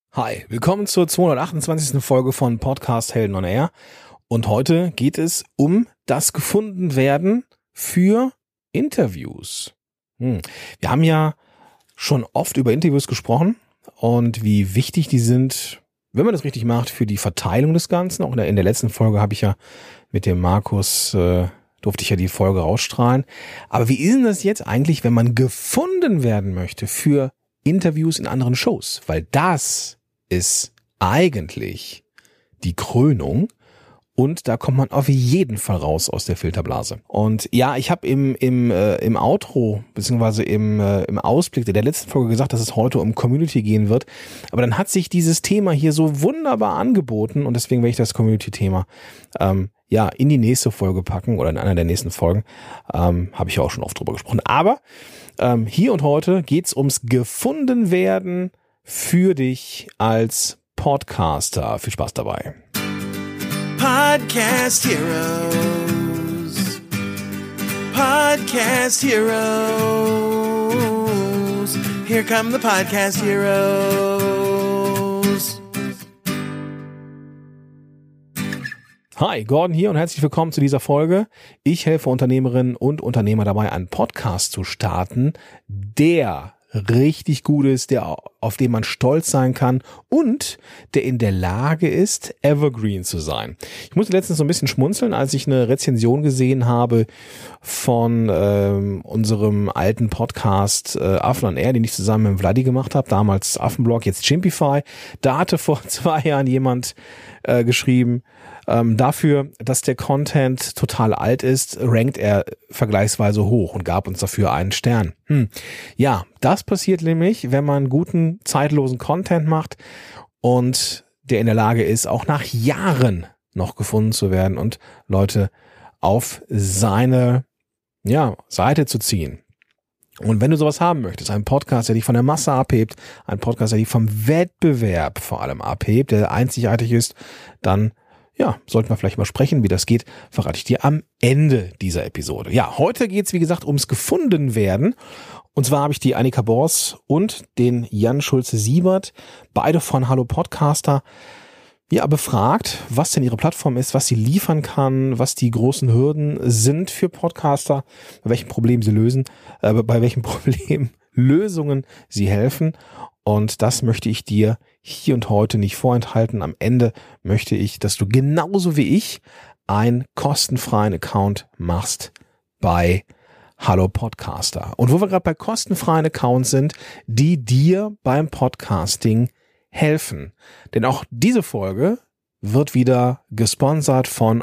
Hi, willkommen zur 228. Folge von Podcast Helden on Air. Und heute geht es um das Gefundenwerden für Interviews. Wir haben ja schon oft über Interviews gesprochen und wie wichtig die sind, wenn man das richtig macht, für die Verteilung des Ganzen. Auch in der letzten Folge habe ich ja mit dem Markus, durfte ich ja die Folge ausstrahlen. Aber wie ist denn das jetzt eigentlich, wenn man gefunden werden möchte für Interviews in anderen Shows? Weil das ist eigentlich die Krönung und da kommt man auf jeden Fall raus aus der Filterblase. Und ja, ich habe im Outro beziehungsweise im Ausblick der letzten Folge gesagt, dass es heute um Community gehen wird, aber dann hat sich dieses Thema hier so wunderbar angeboten und deswegen werde ich das Community-Thema in die nächste Folge packen oder in einer der nächsten Folgen, habe ich ja auch schon oft drüber gesprochen. Aber hier und heute geht's ums Gefundenwerden für dich als Podcaster. Viel Spaß dabei. Podcast Heroes. Podcast Heroes. Here come the Podcast Heroes. Hi, Gordon hier und herzlich willkommen zu dieser Folge. Ich helfe Unternehmerinnen und Unternehmer dabei, einen Podcast zu starten, der richtig gut ist, auf den man stolz sein kann und der in der Lage ist, evergreen zu sein. Ich musste letztens so ein bisschen schmunzeln, als ich eine Rezension gesehen habe von unserem alten Podcast Affen on Air, den ich zusammen mit Vladi gemacht habe, damals Affenblog, jetzt Chimpify. Da hatte vor 2 Jahren jemand geschrieben, dafür, dass der Content total alt ist, rankt er vergleichsweise hoch und gab uns dafür einen Stern. Ja, das passiert nämlich, wenn man guten, zeitlosen Content macht und der in der Lage ist, auch nach Jahren noch gefunden zu werden und Leute auf seine Seite zu ziehen. Und wenn du sowas haben möchtest, einen Podcast, der dich von der Masse abhebt, einen Podcast, der dich vom Wettbewerb vor allem abhebt, der einzigartig ist, dann sollten wir vielleicht mal sprechen, wie das geht, verrate ich dir am Ende dieser Episode. Ja, heute geht's wie gesagt ums Gefundenwerden. Und zwar habe ich die Annika Bors und den Jan Schulze-Siebert, beide von Hallo Podcaster, befragt, was denn ihre Plattform ist, was sie liefern kann, was die großen Hürden sind für Podcaster, bei welchen Problemen sie lösen, bei welchen Problemen Lösungen sie helfen. Und das möchte ich dir hier und heute nicht vorenthalten. Am Ende möchte ich, dass du genauso wie ich einen kostenfreien Account machst bei Hallo Podcaster. Und wo wir gerade bei kostenfreien Accounts sind, die dir beim Podcasting helfen. Denn auch diese Folge wird wieder gesponsert von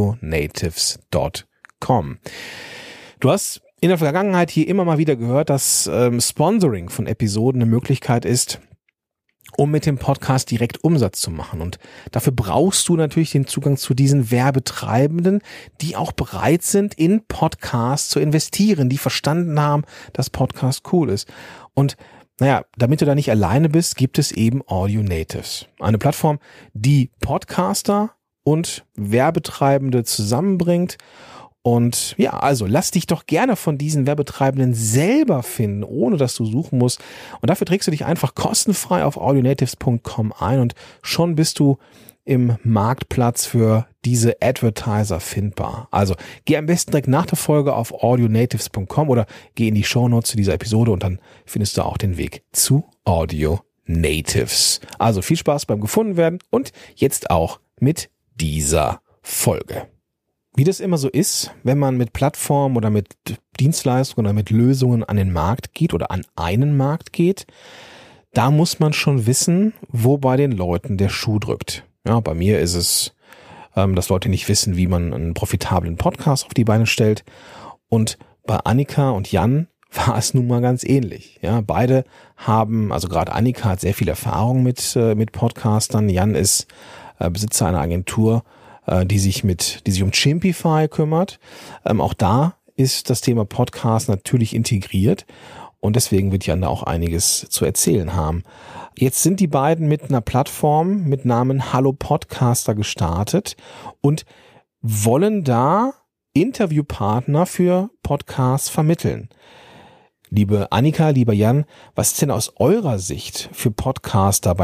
audionatives.com. Du hast in der Vergangenheit hier immer mal wieder gehört, dass Sponsoring von Episoden eine Möglichkeit ist, um mit dem Podcast direkt Umsatz zu machen. Und dafür brauchst du natürlich den Zugang zu diesen Werbetreibenden, die auch bereit sind, in Podcasts zu investieren, die verstanden haben, dass Podcast cool ist. Und damit du da nicht alleine bist, gibt es eben Audio Natives. Eine Plattform, die Podcaster und Werbetreibende zusammenbringt. Und also lass dich doch gerne von diesen Werbetreibenden selber finden, ohne dass du suchen musst. Und dafür trägst du dich einfach kostenfrei auf audionatives.com ein und schon bist du im Marktplatz für diese Advertiser findbar. Also geh am besten direkt nach der Folge auf audionatives.com oder geh in die Shownotes zu dieser Episode und dann findest du auch den Weg zu Audio Natives. Also viel Spaß beim Gefundenwerden und jetzt auch mit dieser Folge. Wie das immer so ist, wenn man mit Plattformen oder mit Dienstleistungen oder mit Lösungen an den Markt geht oder an einen Markt geht, da muss man schon wissen, wo bei den Leuten der Schuh drückt. Ja, bei mir ist es, dass Leute nicht wissen, wie man einen profitablen Podcast auf die Beine stellt. Und bei Annika und Jan war es nun mal ganz ähnlich. Ja, beide haben, also gerade Annika hat sehr viel Erfahrung mit Podcastern. Jan ist Besitzer einer Agentur, die sich um Chimpify kümmert. Auch da ist das Thema Podcast natürlich integriert und deswegen wird Jan da auch einiges zu erzählen haben. Jetzt sind die beiden mit einer Plattform mit Namen Hallo Podcaster gestartet und wollen da Interviewpartner für Podcasts vermitteln. Liebe Annika, lieber Jan, was ist denn aus eurer Sicht für Podcaster beim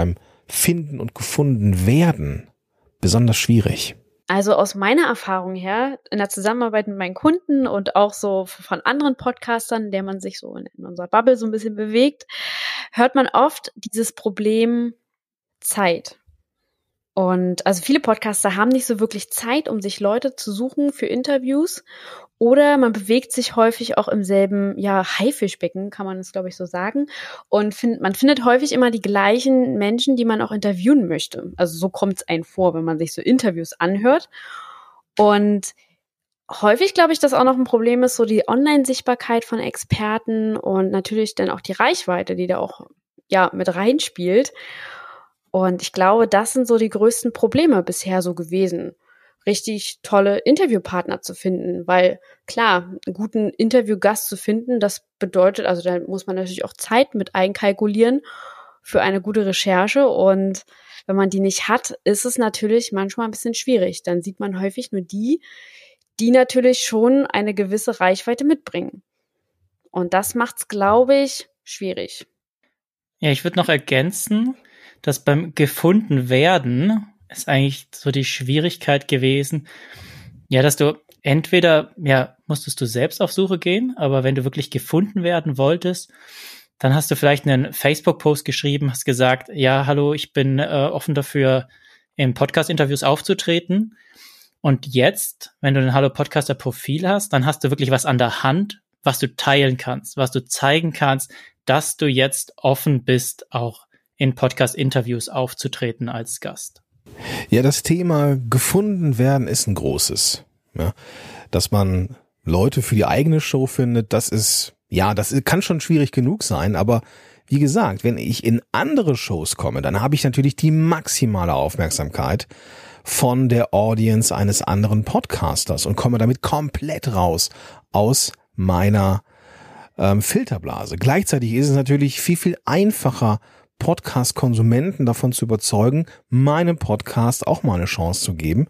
finden und gefunden werden besonders schwierig? Also aus meiner Erfahrung her, in der Zusammenarbeit mit meinen Kunden und auch so von anderen Podcastern, der man sich so in unserer Bubble so ein bisschen bewegt, hört man oft dieses Problem Zeit. Und also viele Podcaster haben nicht so wirklich Zeit, um sich Leute zu suchen für Interviews, oder man bewegt sich häufig auch im selben, Haifischbecken, kann man es, glaube ich, so sagen. Und man findet häufig immer die gleichen Menschen, die man auch interviewen möchte. Also so kommt es einem vor, wenn man sich so Interviews anhört. Und häufig, glaube ich, dass auch noch ein Problem ist, so die Online-Sichtbarkeit von Experten und natürlich dann auch die Reichweite, die da auch mit reinspielt. Und ich glaube, das sind so die größten Probleme bisher so gewesen, richtig tolle Interviewpartner zu finden, weil klar, einen guten Interviewgast zu finden, das bedeutet, also da muss man natürlich auch Zeit mit einkalkulieren für eine gute Recherche, und wenn man die nicht hat, ist es natürlich manchmal ein bisschen schwierig. Dann sieht man häufig nur die natürlich schon eine gewisse Reichweite mitbringen. Und das macht's, glaube ich, schwierig. Ja, ich würde noch ergänzen, dass beim gefunden werden ist eigentlich so die Schwierigkeit gewesen, dass du entweder, musstest du selbst auf Suche gehen, aber wenn du wirklich gefunden werden wolltest, dann hast du vielleicht einen Facebook-Post geschrieben, hast gesagt, ja, hallo, ich bin offen dafür, in Podcast-Interviews aufzutreten. Und jetzt, wenn du ein Hallo-Podcaster-Profil hast, dann hast du wirklich was an der Hand, was du teilen kannst, was du zeigen kannst, dass du jetzt offen bist, auch in Podcast-Interviews aufzutreten als Gast. Ja, das Thema gefunden werden ist ein großes. Ja, dass man Leute für die eigene Show findet, das kann schon schwierig genug sein, aber wie gesagt, wenn ich in andere Shows komme, dann habe ich natürlich die maximale Aufmerksamkeit von der Audience eines anderen Podcasters und komme damit komplett raus aus meiner Filterblase. Gleichzeitig ist es natürlich viel, viel einfacher, Podcast-Konsumenten davon zu überzeugen, meinem Podcast auch mal eine Chance zu geben.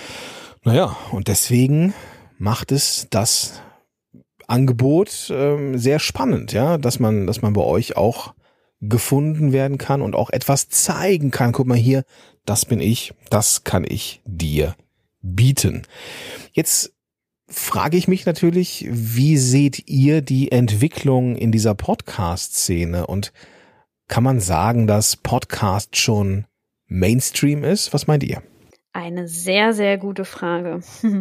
Und deswegen macht es das Angebot sehr spannend, dass man bei euch auch gefunden werden kann und auch etwas zeigen kann. Guck mal hier, das bin ich, das kann ich dir bieten. Jetzt frage ich mich natürlich, wie seht ihr die Entwicklung in dieser Podcast-Szene, und kann man sagen, dass Podcast schon Mainstream ist? Was meint ihr? Eine sehr, sehr gute Frage.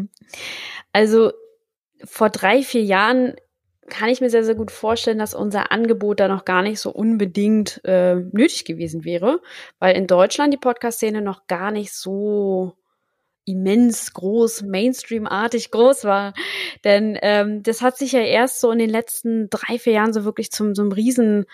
Also vor 3-4 Jahren kann ich mir sehr, sehr gut vorstellen, dass unser Angebot da noch gar nicht so unbedingt nötig gewesen wäre, weil in Deutschland die Podcast-Szene noch gar nicht so immens groß, Mainstream-artig groß war. Denn das hat sich ja erst so in den letzten 3-4 Jahren so wirklich zu einem riesen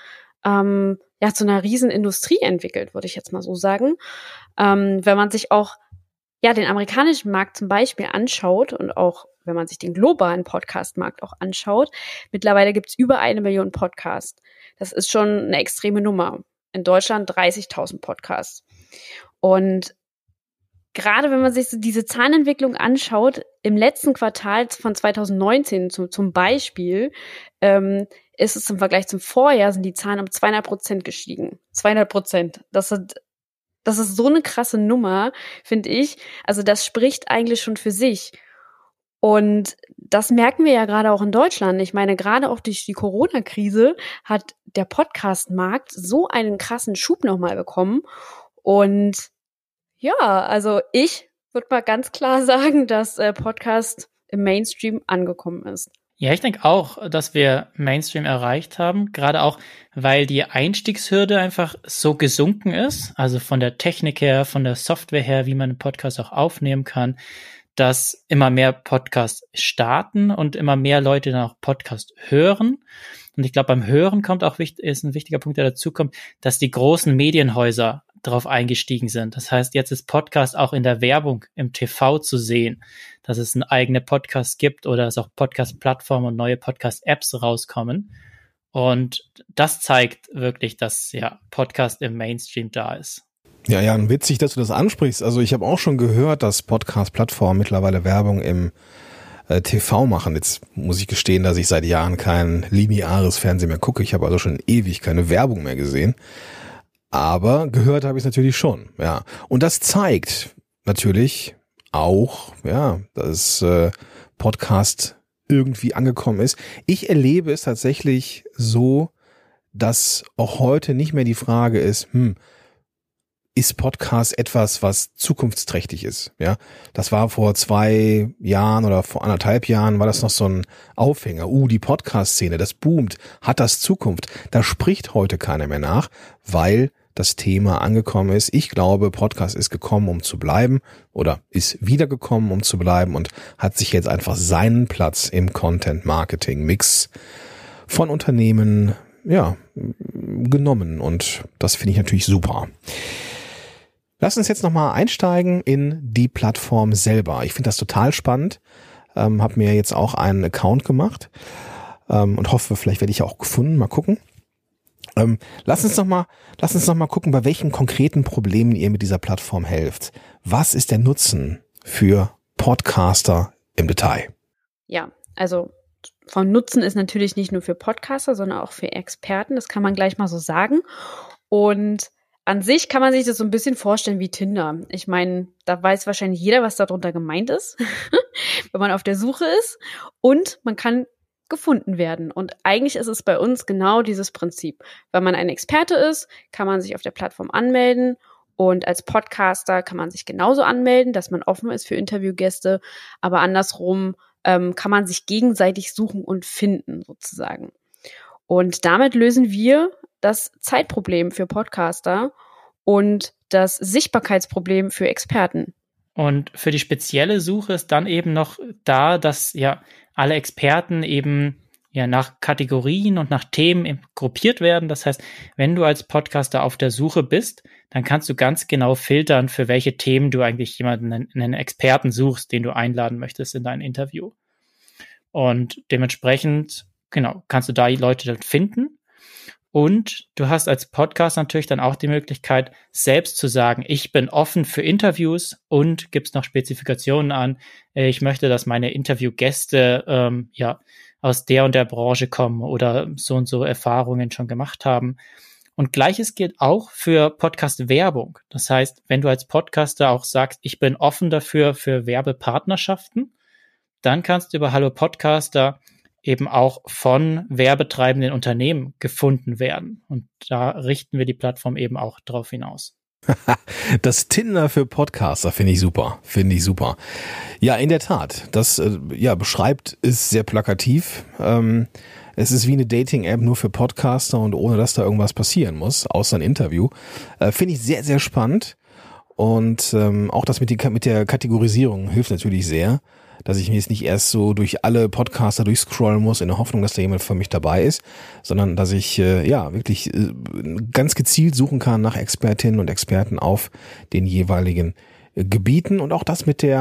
zu einer Riesenindustrie entwickelt, würde ich jetzt mal so sagen. Wenn man sich auch den amerikanischen Markt zum Beispiel anschaut und auch wenn man sich den globalen Podcast-Markt auch anschaut, mittlerweile gibt's über 1 Million Podcasts. Das ist schon eine extreme Nummer. In Deutschland 30.000 Podcasts. Und gerade wenn man sich so diese Zahlenentwicklung anschaut, im letzten Quartal von 2019 zum Beispiel, ist es im Vergleich zum Vorjahr, sind die Zahlen um 200% gestiegen. 200%. Das ist so eine krasse Nummer, finde ich. Also das spricht eigentlich schon für sich. Und das merken wir ja gerade auch in Deutschland. Ich meine, gerade auch durch die Corona-Krise hat der Podcast-Markt so einen krassen Schub nochmal bekommen. Und also ich würde mal ganz klar sagen, dass Podcast im Mainstream angekommen ist. Ja, ich denke auch, dass wir Mainstream erreicht haben, gerade auch, weil die Einstiegshürde einfach so gesunken ist, also von der Technik her, von der Software her, wie man einen Podcast auch aufnehmen kann, dass immer mehr Podcasts starten und immer mehr Leute dann auch Podcast hören. Und ich glaube, beim Hören ist ein wichtiger Punkt, der dazu kommt, dass die großen Medienhäuser drauf eingestiegen sind. Das heißt, jetzt ist Podcast auch in der Werbung im TV zu sehen, dass es einen eigenen Podcast gibt oder dass auch Podcast-Plattformen und neue Podcast-Apps rauskommen. Und das zeigt wirklich, dass Podcast im Mainstream da ist. Ja, witzig, dass du das ansprichst. Also ich habe auch schon gehört, dass Podcast-Plattformen mittlerweile Werbung im TV machen. Jetzt muss ich gestehen, dass ich seit Jahren kein lineares Fernsehen mehr gucke. Ich habe also schon ewig keine Werbung mehr gesehen. Aber gehört habe ich es natürlich schon, ja. Und das zeigt natürlich auch, ja, dass Podcast irgendwie angekommen ist. Ich erlebe es tatsächlich so, dass auch heute nicht mehr die Frage ist, ist Podcast etwas, was zukunftsträchtig ist? Ja, das war vor 2 Jahren oder vor 1,5 Jahren war das noch so ein Aufhänger. Die Podcast-Szene, das boomt, hat das Zukunft? Da spricht heute keiner mehr nach, weil das Thema angekommen ist. Ich glaube, Podcast ist gekommen, um zu bleiben oder ist wiedergekommen, um zu bleiben und hat sich jetzt einfach seinen Platz im Content-Marketing-Mix von Unternehmen, ja, genommen. Und das finde ich natürlich super. Lass uns jetzt nochmal einsteigen in die Plattform selber. Ich finde das total spannend. Habe mir jetzt auch einen Account gemacht und hoffe, vielleicht werde ich auch gefunden. Mal gucken. Lass uns noch mal gucken, bei welchen konkreten Problemen ihr mit dieser Plattform helft. Was ist der Nutzen für Podcaster im Detail? Ja, also von Nutzen ist natürlich nicht nur für Podcaster, sondern auch für Experten. Das kann man gleich mal so sagen. Und an sich kann man sich das so ein bisschen vorstellen wie Tinder. Ich meine, da weiß wahrscheinlich jeder, was darunter gemeint ist, wenn man auf der Suche ist. Und man kann gefunden werden. Und eigentlich ist es bei uns genau dieses Prinzip. Wenn man ein Experte ist, kann man sich auf der Plattform anmelden. Und als Podcaster kann man sich genauso anmelden, dass man offen ist für Interviewgäste. Aber andersrum kann man sich gegenseitig suchen und finden, sozusagen. Und damit lösen wir das Zeitproblem für Podcaster und das Sichtbarkeitsproblem für Experten. Und für die spezielle Suche ist dann eben noch da, dass ja alle Experten eben ja nach Kategorien und nach Themen gruppiert werden. Das heißt, wenn du als Podcaster auf der Suche bist, dann kannst du ganz genau filtern, für welche Themen du eigentlich einen Experten suchst, den du einladen möchtest in dein Interview. Und dementsprechend, genau, kannst du da die Leute dort finden. Und du hast als Podcast natürlich dann auch die Möglichkeit, selbst zu sagen, ich bin offen für Interviews und gibst noch Spezifikationen an. Ich möchte, dass meine Interviewgäste aus der und der Branche kommen oder so und so Erfahrungen schon gemacht haben. Und Gleiches gilt auch für Podcast-Werbung. Das heißt, wenn du als Podcaster auch sagst, ich bin offen dafür für Werbepartnerschaften, dann kannst du über Hallo Podcaster eben auch von werbetreibenden Unternehmen gefunden werden. Und da richten wir die Plattform eben auch drauf hinaus. Das Tinder für Podcaster finde ich super. Ja, in der Tat. Das beschreibt es sehr plakativ. Es ist wie eine Dating-App nur für Podcaster und ohne, dass da irgendwas passieren muss, außer ein Interview. Finde ich sehr, sehr spannend. Und auch das mit der Kategorisierung hilft natürlich sehr, dass ich mir jetzt nicht erst so durch alle Podcaster durchscrollen muss in der Hoffnung, dass da jemand für mich dabei ist, sondern dass ich wirklich ganz gezielt suchen kann nach Expertinnen und Experten auf den jeweiligen Gebieten und auch das mit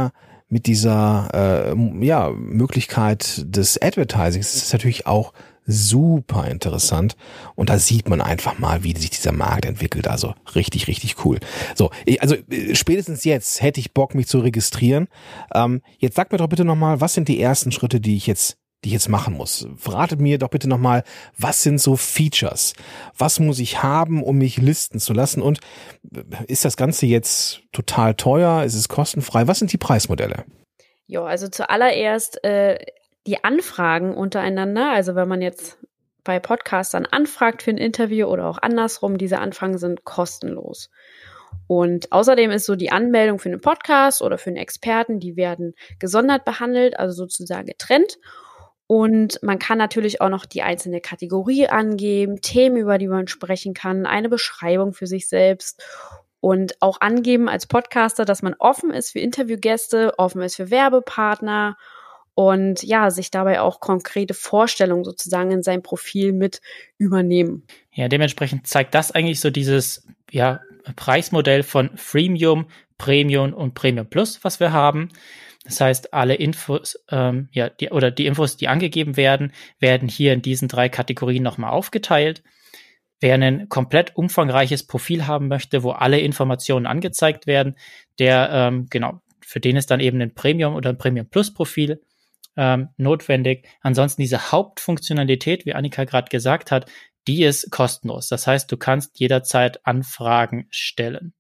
dieser Möglichkeit des Advertisings ist natürlich auch super interessant und da sieht man einfach mal, wie sich dieser Markt entwickelt, also richtig, richtig cool. So, also spätestens jetzt hätte ich Bock, mich zu registrieren. Jetzt sag mir doch bitte nochmal, was sind die ersten Schritte, die ich jetzt machen muss? Verratet mir doch bitte nochmal, was sind so Features? Was muss ich haben, um mich listen zu lassen? Und ist das Ganze jetzt total teuer? Ist es kostenfrei? Was sind die Preismodelle? Ja, also zuallererst die Anfragen untereinander, also wenn man jetzt bei Podcastern anfragt für ein Interview oder auch andersrum, diese Anfragen sind kostenlos. Und außerdem ist so die Anmeldung für einen Podcast oder für einen Experten, die werden gesondert behandelt, also sozusagen getrennt. Und man kann natürlich auch noch die einzelne Kategorie angeben, Themen, über die man sprechen kann, eine Beschreibung für sich selbst und auch angeben als Podcaster, dass man offen ist für Interviewgäste, offen ist für Werbepartner und ja, sich dabei auch konkrete Vorstellungen sozusagen in sein Profil mit übernehmen. Ja, dementsprechend zeigt das eigentlich so dieses Preismodell von Freemium, Premium und Premium Plus, was wir haben. Das heißt, alle Infos, die Infos, die angegeben werden, werden hier in diesen 3 Kategorien nochmal aufgeteilt. Wer ein komplett umfangreiches Profil haben möchte, wo alle Informationen angezeigt werden, der, für den ist dann eben ein Premium oder ein Premium Plus Profil notwendig. Ansonsten diese Hauptfunktionalität, wie Annika gerade gesagt hat, die ist kostenlos. Das heißt, du kannst jederzeit Anfragen stellen.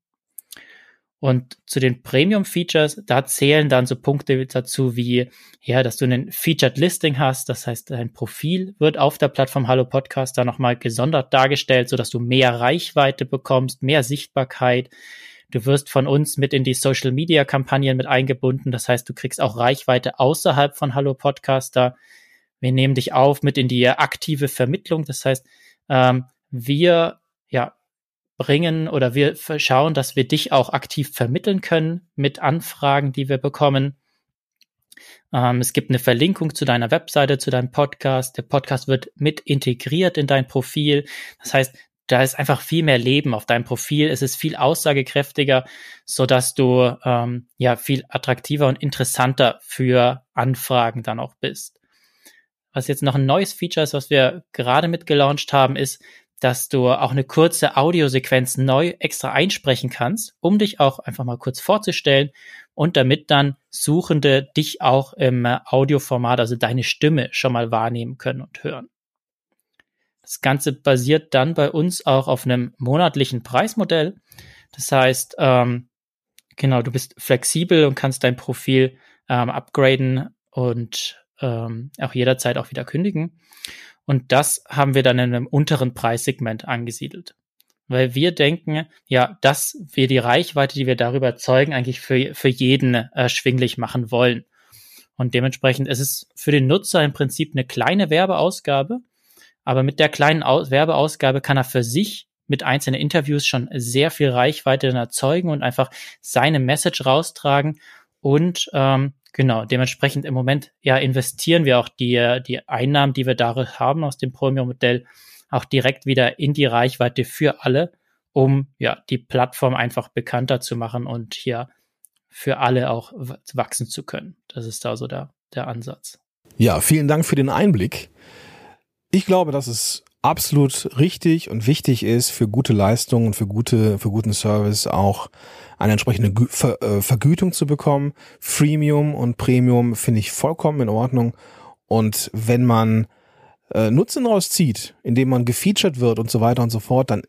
Und zu den Premium-Features, da zählen dann so Punkte dazu wie, ja, dass du einen Featured Listing hast. Das heißt, dein Profil wird auf der Plattform Hallo Podcaster nochmal gesondert dargestellt, sodass du mehr Reichweite bekommst, mehr Sichtbarkeit. Du wirst von uns mit in die Social-Media-Kampagnen mit eingebunden. Das heißt, du kriegst auch Reichweite außerhalb von Hallo Podcaster. Wir nehmen dich auf mit in die aktive Vermittlung. Das heißt, wir bringen oder wir schauen, dass wir dich auch aktiv vermitteln können mit Anfragen, die wir bekommen. Es gibt eine Verlinkung zu deiner Webseite, zu deinem Podcast. Der Podcast wird mit integriert in dein Profil. Das heißt, da ist einfach viel mehr Leben auf deinem Profil. Es ist viel aussagekräftiger, sodass du viel attraktiver und interessanter für Anfragen dann auch bist. Was jetzt noch ein neues Feature ist, was wir gerade mit gelauncht haben, ist, dass du auch eine kurze Audiosequenz neu extra einsprechen kannst, um dich auch einfach mal kurz vorzustellen und damit dann Suchende dich auch im Audioformat, also deine Stimme, schon mal wahrnehmen können und hören. Das Ganze basiert dann bei uns auch auf einem monatlichen Preismodell. Das heißt, du bist flexibel und kannst dein Profil upgraden und auch jederzeit auch wieder kündigen. Und das haben wir dann in einem unteren Preissegment angesiedelt. Weil wir denken, dass wir die Reichweite, die wir darüber erzeugen, eigentlich für jeden erschwinglich machen wollen. Und dementsprechend ist es für den Nutzer im Prinzip eine kleine Werbeausgabe, aber mit der kleinen Werbeausgabe kann er für sich mit einzelnen Interviews schon sehr viel Reichweite dann erzeugen und einfach seine Message raustragen und dementsprechend im Moment investieren wir auch die Einnahmen, die wir da haben aus dem Premium-Modell, auch direkt wieder in die Reichweite für alle, um die Plattform einfach bekannter zu machen und hier für alle auch wachsen zu können. Das ist da so der Ansatz. Ja, vielen Dank für den Einblick. Ich glaube, dass es absolut richtig und wichtig ist, für gute Leistungen und für guten Service auch eine entsprechende Vergütung zu bekommen. Freemium und Premium finde ich vollkommen in Ordnung. Und wenn man Nutzen rauszieht, indem man gefeatured wird und so weiter und so fort, dann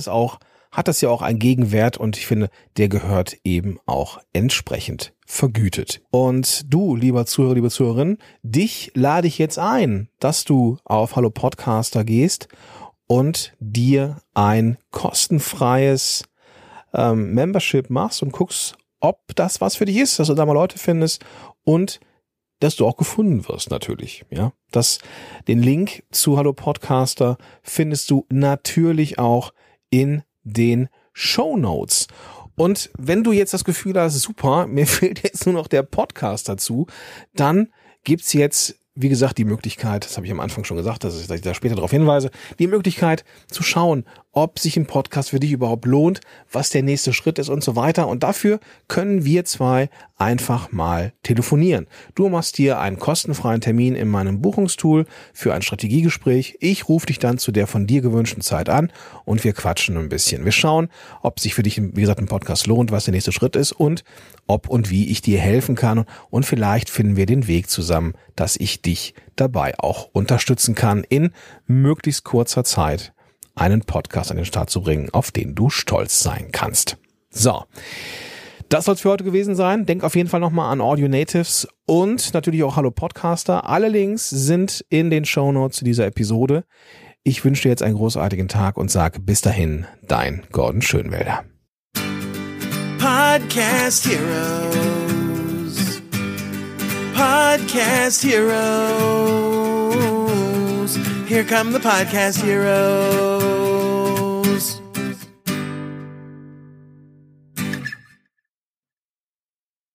hat das ja auch einen Gegenwert und ich finde, der gehört eben auch entsprechend vergütet. Und du, lieber Zuhörer, liebe Zuhörerin, dich lade ich jetzt ein, dass du auf Hallo Podcaster gehst und dir ein kostenfreies Membership machst und guckst, ob das was für dich ist, dass du da mal Leute findest und dass du auch gefunden wirst natürlich. Ja, den Link zu Hallo Podcaster findest du natürlich auch in den Shownotes. Und wenn du jetzt das Gefühl hast, super, mir fehlt jetzt nur noch der Podcast dazu, dann gibt's jetzt, wie gesagt, die Möglichkeit, das habe ich am Anfang schon gesagt, dass ich da später darauf hinweise, die Möglichkeit zu schauen, ob sich ein Podcast für dich überhaupt lohnt, was der nächste Schritt ist und so weiter. Und dafür können wir zwei einfach mal telefonieren. Du machst dir einen kostenfreien Termin in meinem Buchungstool für ein Strategiegespräch. Ich rufe dich dann zu der von dir gewünschten Zeit an und wir quatschen ein bisschen. Wir schauen, ob sich für dich, wie gesagt, ein Podcast lohnt, was der nächste Schritt ist und ob und wie ich dir helfen kann. Und vielleicht finden wir den Weg zusammen, dass ich dich dabei auch unterstützen kann, in möglichst kurzer Zeit einen Podcast an den Start zu bringen, auf den du stolz sein kannst. So, das soll es für heute gewesen sein. Denk auf jeden Fall nochmal an Audio Natives und natürlich auch Hallo Podcaster. Alle Links sind in den Shownotes zu dieser Episode. Ich wünsche dir jetzt einen großartigen Tag und sage bis dahin, dein Gordon Schönwälder. Podcast Heroes. Podcast Heroes. Here come the Podcast Heroes.